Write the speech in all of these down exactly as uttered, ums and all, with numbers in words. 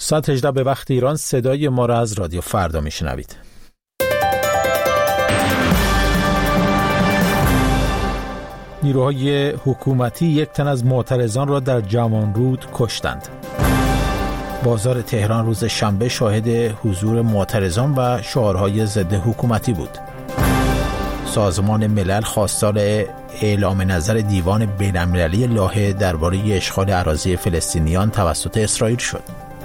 ساعت هجده به وقت ایران. صدای ما را از رادیو فردا میشنوید. نیروهای حکومتی یک تن از معترضان را در جوانرود کشتند. بازار تهران روز شنبه شاهد حضور معترضان و شعارهای ضد حکومتی بود. سازمان ملل خواستار اعلام نظر دیوان بین‌المللی لاهه درباره اشغال اراضی فلسطینیان توسط اسرائیل شد.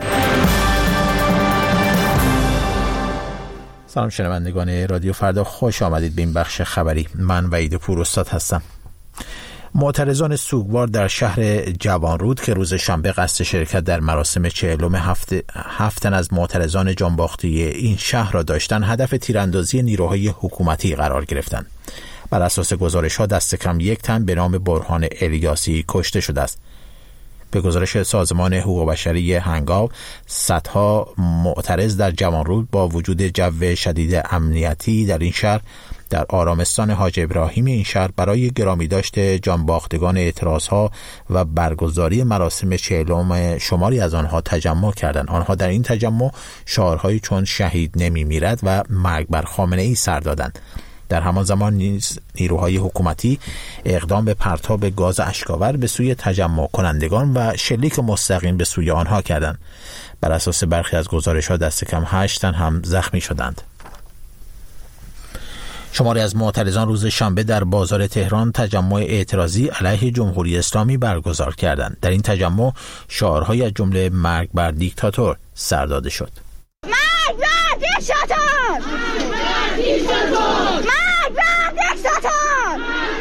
سلام شنوندگان رادیو فردا، خوش آمدید به این بخش خبری. من وحید پوراستاد هستم. معترضان سوگوار در شهر جوانرود که روز شنبه قصد شرکت در مراسم چهلم هفته هفتن از معترضان جانباختی این شهر را داشتند، هدف تیراندازی نیروهای حکومتی قرار گرفتند. بر اساس گزارش‌ها دست کم یک تن به نام برهان الیاسی کشته شده است. به گزارش سازمان حقوق بشری هنگاو، صدها معترض در جوانرود با وجود جو شدید امنیتی در این شهر در آرامستان حاج ابراهیم این شهر برای گرامی داشته جانباختگان اعتراضها و برگزاری مراسم چهلم شماری از آنها تجمع کردند. آنها در این تجمع شعارهایی چون شهید نمی میرد و مرگ بر خامنه ای سر دادند. در همان زمان نیز نیروهای حکومتی اقدام به پرتاب گاز اشک‌آور به سوی تجمع کنندگان و شلیک مستقیم به سوی آنها کردند. بر اساس برخی از گزارش‌ها دست کم هشت تن هم زخمی شدند. شماری از معترضان روز شنبه در بازار تهران تجمع اعتراضی علیه جمهوری اسلامی برگزار کردند. در این تجمع شعارهایی از جمله مرگ بر دیکتاتور سر داده شد. مرگ بر دیکتاتور! مرگ بر دیکتاتور! مرگ بر دیکتاتور!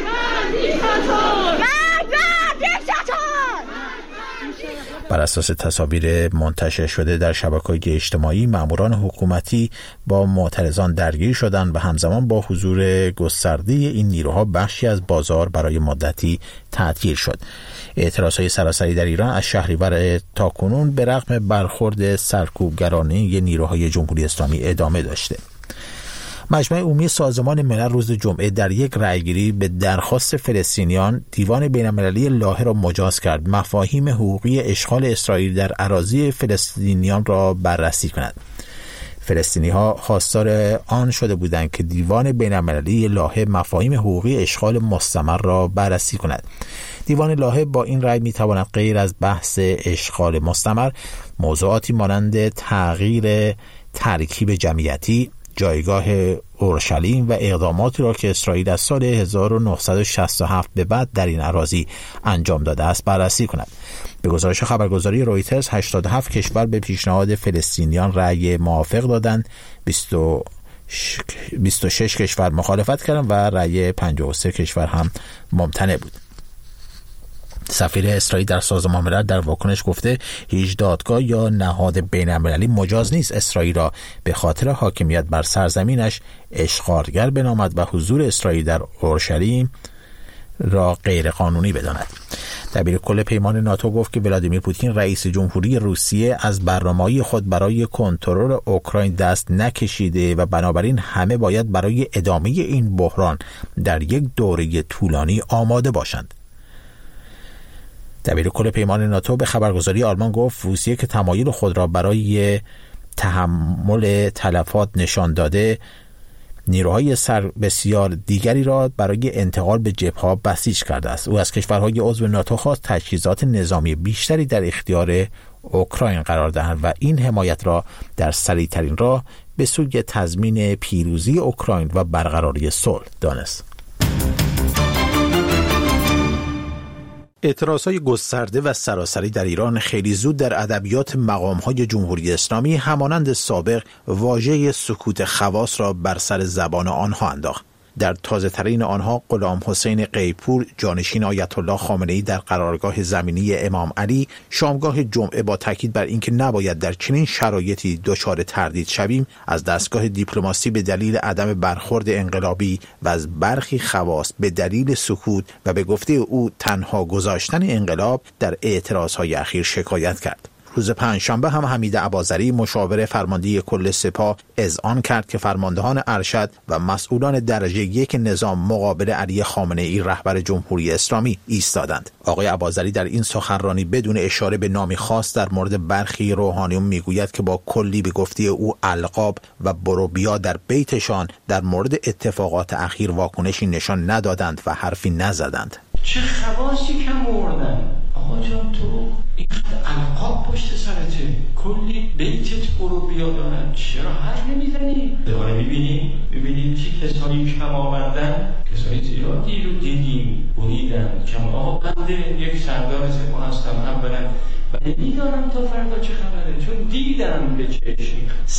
مرگ بر دیکتاتور! بر اساس تصاویر منتشر شده در شبکه‌های اجتماعی، ماموران حکومتی با معترضان درگیر شدند و همزمان با حضور گسترده این نیروها بخشی از بازار برای مدتی تعطیل شد. اعتراضهای سراسری در ایران از شهریور تاکنون به رغم برخورد سرکوبگرانه نیروهای جمهوری اسلامی ادامه داشته. مجمع عمومی سازمان ملل روز جمعه در یک رأیگیری به درخواست فلسطینیان دیوان بین‌المللی لاهه را مجاز کرد مفاهیم حقوقی اشغال اسرائیل در اراضی فلسطینیان را بررسی کند. فلسطینی‌ها خواستار آن شده بودند که دیوان بین‌المللی لاهه مفاهیم حقوقی اشغال مستمر را بررسی کند. دیوان لاهه با این رأی می‌تواند غیر از بحث اشغال مستمر موضوعاتی مانند تغییر ترکیب جمعیتی، جایگاه اورشلیم و اقداماتی را که اسرائیل از سال هزار و نهصد و شصت و هفت به بعد در این اراضی انجام داده است بررسی کند. به گزارش خبرگزاری رویترز، هشتاد و هفت کشور به پیشنهاد فلسطینیان رأی موافق دادند، بیست و شش کشور مخالفت کردند و رأی پنجاه و سه کشور هم ممتنع بود. سفیر اسرائیل در سازمان ملل در واکنش گفته هیچ دادگاه یا نهاد بین‌المللی مجاز نیست اسرائیل را به خاطر حاکمیت بر سرزمینش اشغالگر بنامد و حضور اسرائیل در اورشلیم را غیر قانونی بداند. دبیر کل پیمان ناتو گفت که ولادیمیر پوتین رئیس جمهوری روسیه از برنامه‌های خود برای کنترل اوکراین دست نکشیده و بنابراین همه باید برای ادامه این بحران در یک دوره طولانی آماده باشند. دبیر کل پیمان ناتو به خبرگزاری آلمان گفت روسیه که تمایل خود را برای تحمل تلفات نشان داده، نیروهای سر بسیار دیگری را برای انتقال به جبهه‌ها بسیج کرده است. او از کشورهای عضو ناتو خواست تجهیزات نظامی بیشتری در اختیار اوکراین قرار دهند و این حمایت را در سریع‌ترین راه به سوی تضمین پیروزی اوکراین و برقراری صلح دانست. اعتراضهای گسترده و سراسری در ایران خیلی زود در ادبیات مقام‌های جمهوری اسلامی همانند سابق واژه سکوت خواص را بر سر زبان آنها انداخت. در تازه ترین آنها غلام حسین قیپور، جانشین آیت الله خامنه‌ای در قرارگاه زمینی امام علی، شامگاه جمعه با تاکید بر اینکه نباید در چنین شرایطی دچار تردید شویم، از دستگاه دیپلماسی به دلیل عدم برخورد انقلابی و از برخی خواص به دلیل سکوت و به گفته او تنها گذاشتن انقلاب در اعتراضهای اخیر شکایت کرد. روز پنجشنبه هم حمید اباظری مشاور فرمانده کل سپاه اذعان کرد که فرماندهان ارشد و مسئولان درجه یک نظام مقابل علی خامنه‌ای رهبر جمهوری اسلامی ایستادند. آقای اباظری در این سخنرانی بدون اشاره به نامی خاص در مورد برخی روحانیون میگوید که با کلی به گفته او القاب و برو بیا در بیتشان در مورد اتفاقات اخیر واکنشی نشان ندادند و حرفی نزدند. چه خواصی کم آوردن آقا جان، تو این القاب پشت سرته، کلی بیتت برو بیا دارن، چرا حرف نمیزنی؟ دوباره میبینیم میبینیم چه کسانی کم آوردن، کسانی زیادی رو دیدیم بریدن کم. آقا بنده یک سردار سپاه هستم اولا و نمیدانم تا فردا چه خبره، چون دیدم به چشم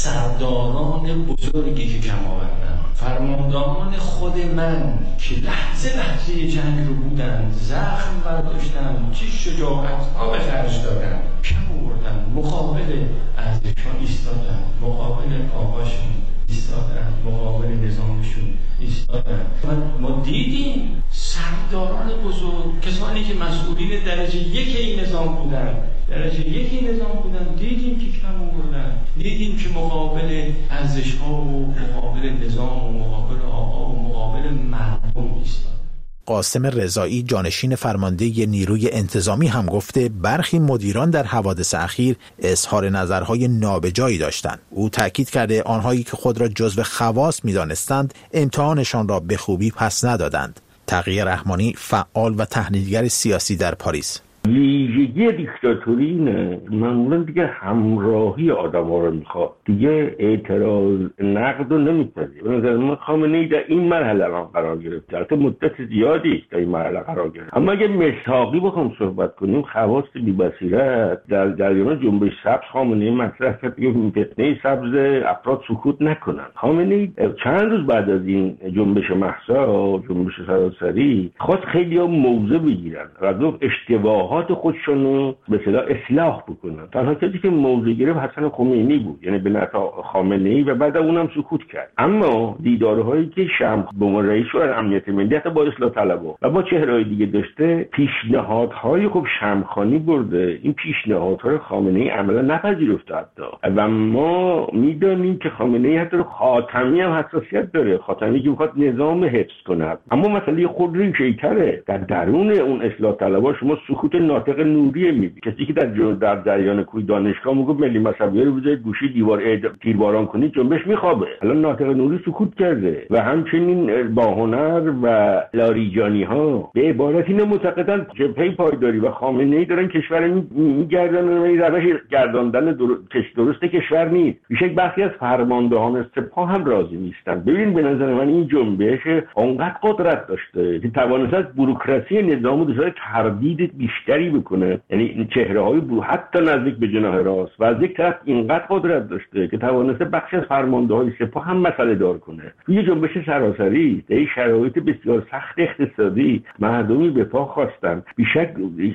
سرداران بزرگی که کم آوردن، فرماندهان خود من که لحظه لحظه جنگ رو بودن، زخم برداشتن، چه شجاعت ها به خرج دادن، کم آوردن، مقابل ارزششون ایستادن، مقابل آقاشون ایستادن، مقابل نظامشون ایستادن. ما دیدیم سرداران بزرگ، کسانی که مسئولین درجه یک این نظام بودن درجه یکی نظام بودن، دیدیم که کم آوردن، دیدیم که مقابل ارزش‌ها و مقابل نظام و مقابل آقا و مقابل مردم ایستادن. قاسم رضایی جانشین فرمانده نیروی انتظامی هم گفته برخی مدیران در حوادث اخیر اظهار نظرهای نابجایی داشتند. او تاکید کرده آنهایی که خود را جزو خواص می‌دانستند امتحانشان را به خوبی پس ندادند. تقی رحمانی فعال و تحلیلگر سیاسی در پاریس: ویژگی دیکتاتوری اینه معمولا دیگه همراهی آدم ها رو میخواد، دیگه اعتراض نقد رو نمیپذیره. به نظر من خامنه‌ای در این مرحله هم قرار گرفت، البته مدت زیادی در این مرحله قرار گرفت. اما اگه مساقی بخوام صحبت کنیم، خواص بی بصیرت در جریان جنبش سبز خامنه‌ای مطرح کرد که فتنه سبز افراد سکوت نکنن. خامنه‌ای چند روز بعد از این جنبش مهسا، جنبش سراسری، خواست خیلی‌ها موضع بگیرن و گفت اشتباه خودشون رو به اصطلاح اصلاح بکنن. تنها کسی که موضع گرفت حسن خمینی بود، یعنی به نفع خامنه‌ای، و بعد اونم سکوت کرد. اما دیدارهایی که شمخ به عنوان رئیس شورای امنیت ملی حتی با اصلاح طلبها و با چهره‌های دیگه داشته، پیشنهادهای خوب شمخانی برده، این پیشنهادها رو خامنه‌ای عملا نپذیرفته حتی. و ما میدونیم که خامنه‌ای حتی خاتمی هم حساسیت داره، خاتمی که میخواد نظام حفظ کنه. اما مسئله خود ریشه‌ای‌تره، در درون اون اصلاح طلبها شما سکوت ناطق نوری میبینی، کسی که در در جریان کوی دانشگاه میگه ملی مذهبی رو بذارید گوشی دیوار تیرباران کنید جنبش میخوابه. الان ناطق نوری سکوت کرده. و همچنین باهنر و لاریجانی ها به عبارتی معتقدن جبهه پایداری و خامنه‌ای دارن کشور میگردن، این روش گرداندن درست کشور نیست. میشه بخشی از فرماندهان سپاه هم راضی نیستن. ببین به نظر من این جنبش اونقدر قدرت داشته که توانست بوروکراسی نظام رو دچار تردید بیشتری بکنه، یعنی چهره‌های برو حتی نزدیک به جناح راست، و از یک طرف اینقدر قدرت داشته که توانسته بخشی از فرمانده‌های سپاه هم مسئله دار کنه. توی جنبش سراسری در این شرایط بسیار سخت اقتصادی مردمی به پا خواستن، بیشک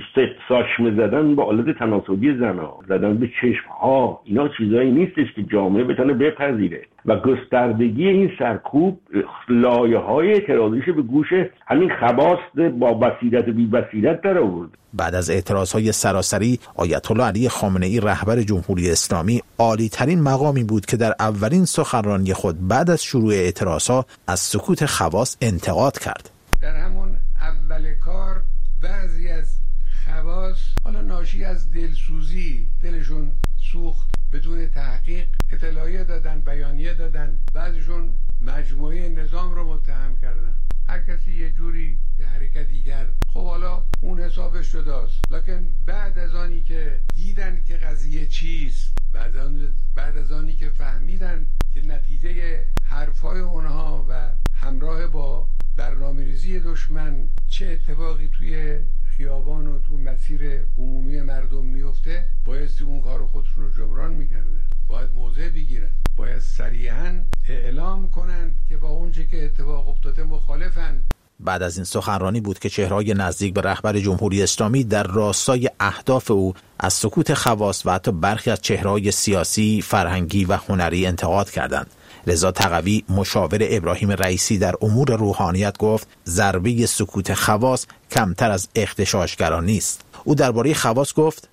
ساشمه زدن با آلت تناسلی زنا، زدن به چشم‌ها، اینا چیزایی نیستش که جامعه بتونه بپذیره. و گستردگی این سرکوب لایه‌های اعتراضیش به گوش همین خواص با بصیرت و بی بصیرت در آورد. بعد از اعتراضهای سراسری، آیت الله علی خامنه‌ای رهبر جمهوری اسلامی عالی ترین مقامی بود که در اولین سخنرانی خود بعد از شروع اعتراضها از سکوت خواص انتقاد کرد. در همون اول کار بعضی از خواص حالا ناشی از دلسوزی دلشون سوخت، بدون تحقیق اطلاعیه دادن، بیانیه دادن، بعضیشون مجموعه نظام رو متهم کردن. هر کسی یه جوری یه حرکتی کرد. خب حالا اون حسابش جداست. لکن بعد از آنی که دیدن که قضیه چیست، بعد, آن بعد از آنی که فهمیدن که نتیجه حرفای اونها و همراه با برنامه‌ریزی دشمن چه اتفاقی توی خیابان و تو مسیر عمومی مردم میفته، بایستی اون کار خودشون رو جبران میکردن. باید موضع بگیرن، باید صریحاً اعلام کنن که با اونچه که اتفاق افتاده مخالفن. بعد از این سخنرانی بود که چهره‌های نزدیک به رهبر جمهوری اسلامی در راستای اهداف او از سکوت خواص و حتی برخی از چهره‌های سیاسی، فرهنگی و هنری انتقاد کردند. رضا تقوی مشاور ابراهیم رئیسی در امور روحانیت گفت ضربه سکوت خواص کمتر از اغتشاشگران نیست. او درباره خواص گفت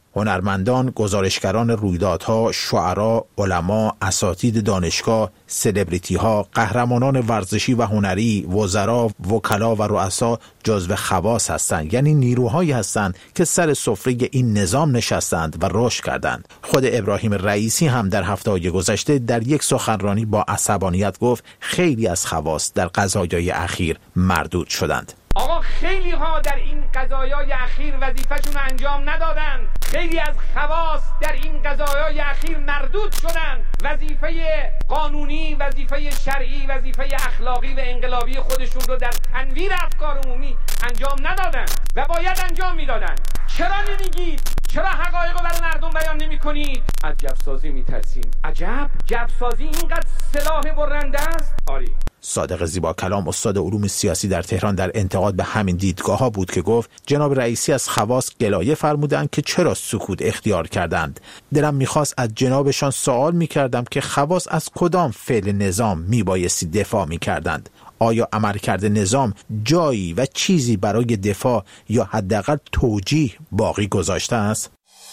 هنرمندان، گزارشگران رویدادها، شعرا، علما، اساتید دانشگاه، سلبریتی‌ها، قهرمانان ورزشی و هنری، وزرا، وکلا و رؤسا جزو خواص هستند. یعنی نیروهایی هستند که سر سفره این نظام نشستند و رشد کردند. خود ابراهیم رئیسی هم در هفته‌های گذشته در یک سخنرانی با عصبانیت گفت خیلی از خواص در قضایای اخیر مردود شدند. آقا خیلی ها در این قضایای اخیر وظیفه‌شون رو انجام ندادند. خیلی از خواص در این قضایای اخیر مردود شدند. وظیفه قانونی، وظیفه شرعی، وظیفه اخلاقی و انقلابی خودشون رو در تنویر افکار عمومی انجام ندادند و باید انجام میدادند. چرا نمیگید؟ چرا حقایق رو برای مردم بیان نمی‌کنید؟ از جبسازی میترسیم. عجب، جبسازی اینقدر سلاح برنده است؟ آری. صادق زیبا کلام استاد علوم سیاسی در تهران در انتقاد به همین دیدگاه ها بود که گفت جناب رئیسی از خواص گلایه فرمودند که چرا سکوت اختیار کردند. دلم میخواست از جنابشان سوال میکردم که خواص از کدام فعل نظام میبایستی دفاع میکردند؟ آیا عملکرد نظام جایی و چیزی برای دفاع یا حداقل توجیه باقی گذاشته است؟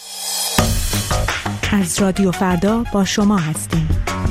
از رادیو فردا با شما هستیم.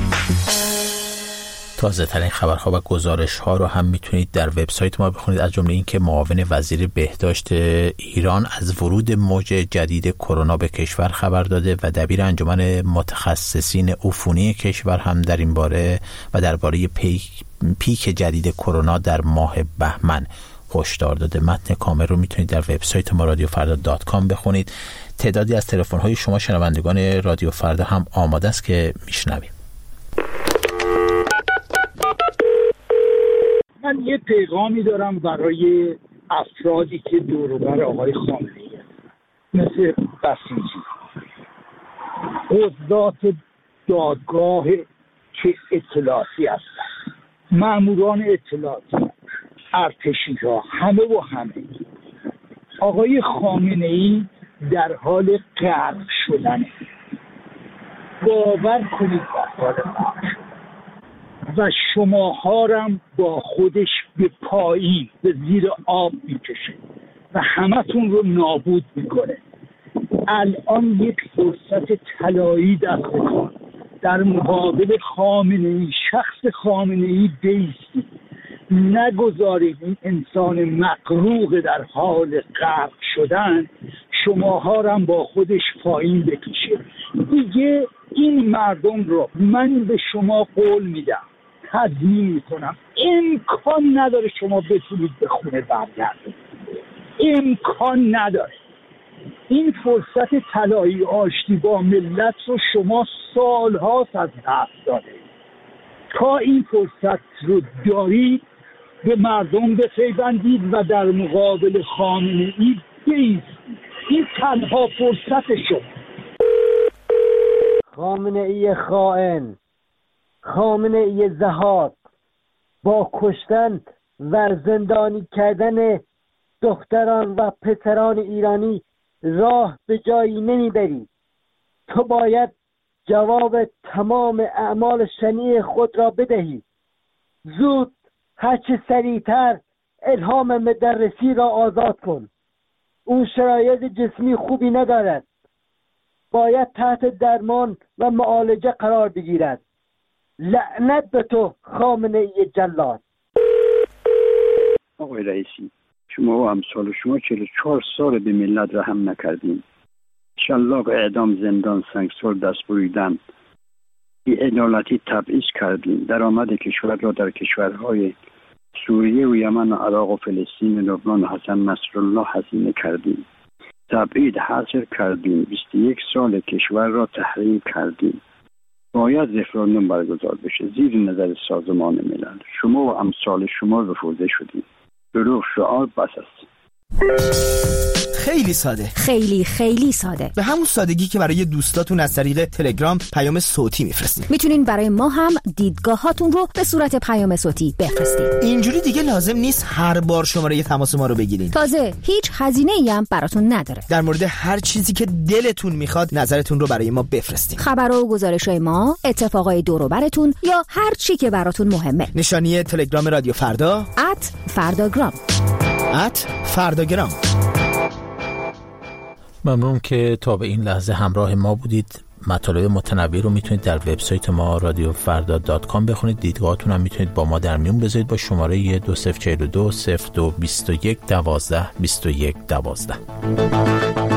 تازه ترین خبرها و گزارش ها رو هم میتونید در وبسایت ما بخونید، از جمله این که معاون وزیر بهداشت ایران از ورود موج جدید کرونا به کشور خبر داده و دبیر انجمن متخصصین عفونی کشور هم در این باره و درباره پیک, پیک جدید کرونا در ماه بهمن هشدار داده. متن کامل رو میتونید در وبسایت ما رادیو فردا دات کام بخونید. تعدادی از تلفن های شما شنوندگان رادیو فردا هم آماده است که میشنویم. من یه پیغامی دارم برای افرادی که دور و بر آقای خامنه‌ای مثل بسیجی، قضات دادگاه که اطلاعاتی هستن، ماموران اطلاعاتی، ارتشی‌ها، همه و همه. آقای خامنه‌ای در حال غرق شدنه. باور کنید در حال غرق شدن و شماها رم با خودش به پایین به زیر آب میکشه و همتون رو نابود میکنه. الان یک فرصت طلایی دستتون، در مقابل خامنه‌ای، شخص خامنه‌ای بیستید. نگذارید این انسان مغروق در حال غرق شدن شماها رم با خودش پایین بکشه. دیگه این مردم رو من به شما قول میدم، تضمین میکنم، امکان نداره شما بتونید به خونه برگردید. امکان نداره. این فرصت طلایی آشتی با ملت رو شما سالهاست از دست داده. تا این فرصت رو دارید به مردم بپیوندید و در مقابل خامنه‌ای بایستید. این تنها فرصت شما. خامنه‌ای خائن، خامنه‌ای ضحاک، با کشتن و زندانی کردن دختران و پسران ایرانی راه به جایی نمیبری. تو باید جواب تمام اعمال شنیع خود را بدهی. زود هرچه سریعتر الهام مدرسی را آزاد کن. او شرایط جسمی خوبی ندارد، باید تحت درمان و معالجه قرار بگیرد. لعنت به تو خامنه‌ای جلاد. آقای رئیسی، شما و امثال شما چهل و چهار سال به ملت رحم نکردین. شلاق اعدام، زندان، سنگسار، دست بریدن، بی‌عدالتی تبعیض کردین. درآمد کشور را در کشورهای سوریه و یمن و عراق و فلسطین، لبنان و حسن نصرالله هزینه کردین. تبعید حاصل کردین. بیست و یک سال کشور را تحریم کردین. باید رفراندوم برگزار بشه زیر نظر سازمان ملل. شما و امثال شما رفوزه شدین. دروغ شعار بس است. خیلی ساده، خیلی خیلی ساده، به همون سادگی که برای دوستاتون از طریق تلگرام پیام صوتی میفرستین. میتونین برای ما هم دیدگاهاتون رو به صورت پیام صوتی بفرستید. اینجوری دیگه لازم نیست هر بار شماره تماس ما رو بگیرین. تازه هیچ هزینه‌ای هم براتون نداره. در مورد هر چیزی که دلتون میخواد نظرتون رو برای ما بفرستین. خبرها و گزارش‌های ما، اتفاقای دور و براتون یا هر چی که براتون مهمه. نشانی تلگرام رادیو فردا ات فرداگرام ات فرداگرام. ممنون که تا به این لحظه همراه ما بودید. مطالب متنوع رو میتونید در وبسایت ما رادیو فردا دات کام بخونید. دیدگاهاتون هم میتونید با ما در میون بذارید با شماره دو صفر چهار دو صفر دو بیست و یک دوازده بیست و یک دوازده.